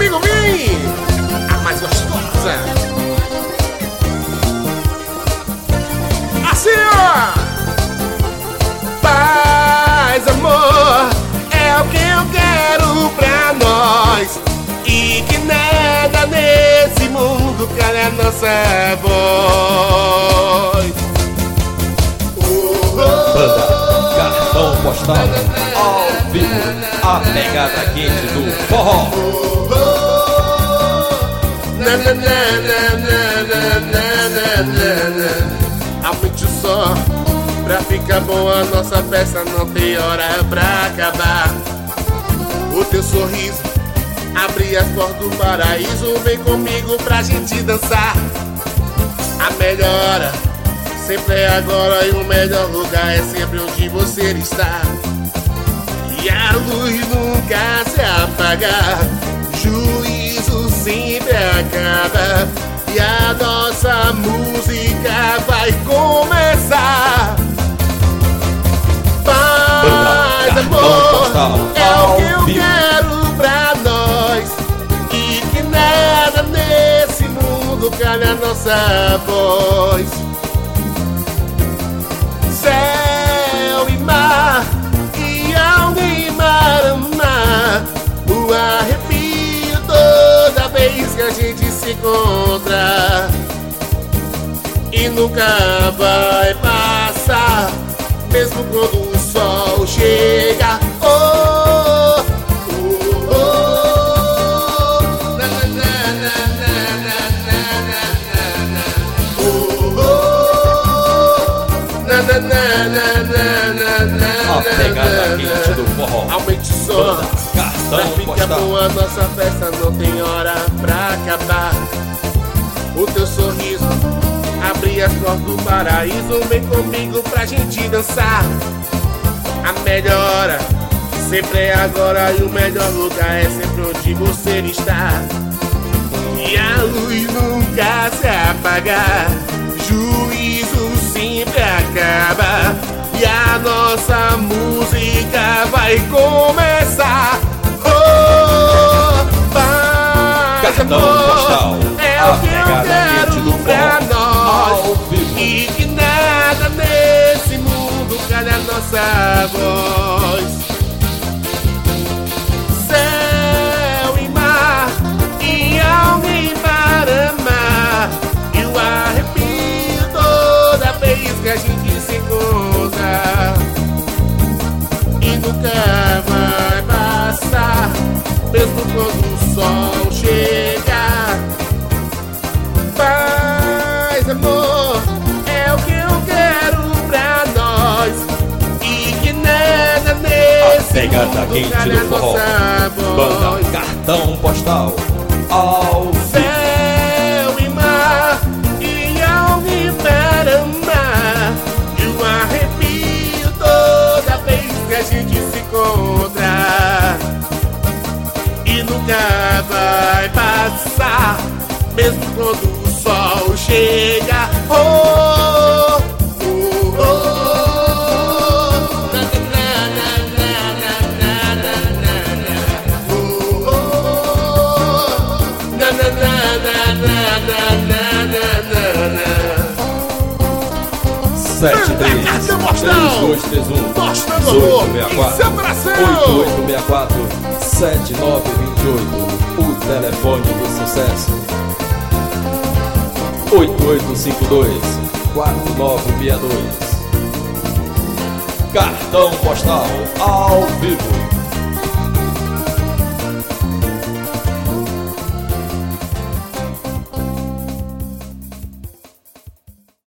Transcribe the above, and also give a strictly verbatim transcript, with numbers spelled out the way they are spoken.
comigo, vem! A mais gostosa. Assim, ó! Paz, amor, é o que eu quero pra nós. E que nada nesse mundo cale a nossa voz. Banda Cartão Postal, ao vivo, a pegada quente do forró. Aumente o som, pra ficar boa a nossa festa, não tem hora pra acabar. O teu sorriso abre as portas do paraíso, vem comigo pra gente dançar. A melhor hora sempre é agora, e o melhor lugar é sempre onde você está. E a luz nunca se apaga, juízo sempre acaba, e a nossa música vai começar. Paz, amor, é o que eu quero pra nós. E que nada nesse mundo cale a nossa voz. Céu e mar, e alguém marama, o arrepio toda vez que a gente se encontra. E nunca vai passar, mesmo quando o sol chega. Oh, oh, oh. Na, na, na, na, na, na, na, na. Oh, oh. Na, na, na, na, na, na, A pegada quente do forró. aumente o som, pra Cartão ficar Postal. boa nossa festa, não tem hora pra acabar. O teu sorriso abre as portas do paraíso, vem comigo pra gente dançar. A melhor hora sempre é agora, e o melhor lugar é sempre onde você está. E a luz nunca se apaga, juízo sempre acaba, e a nossa música vai começar. Oh, paz, Cartão amor, Postal, é a o que eu pegada quente do quero pra forró, ao nós. vivo. E que nada nesse mundo cale a nossa voz. Céu e mar, e alguém para amar, e o arrepio toda vez que a gente se encontra. E nunca vai passar, mesmo quando o sol chega. Paz, amor, é o que eu quero pra nós. E que nada nesse Pegada mundo quente cale do a forró. nossa Banda voz. Cartão Postal, ao vivo. Céu e mar, e alguém para amar, e o arrepio toda vez que a gente se encontra. E nunca vai passar, mesmo quando o sol chega. Oh, oh, oh. Na, na, na, na, na, na, na, na, na. Oh, oh. Na, na, na, na, na, na, na, na, na. sete três três dois três um Mostrando oito amor seis em seu quatro coração. oito oito seis quatro sete nove dois oito, o telefone do sucesso. Oito oito cinco dois quatro nove seis dois. Cartão Postal, ao vivo.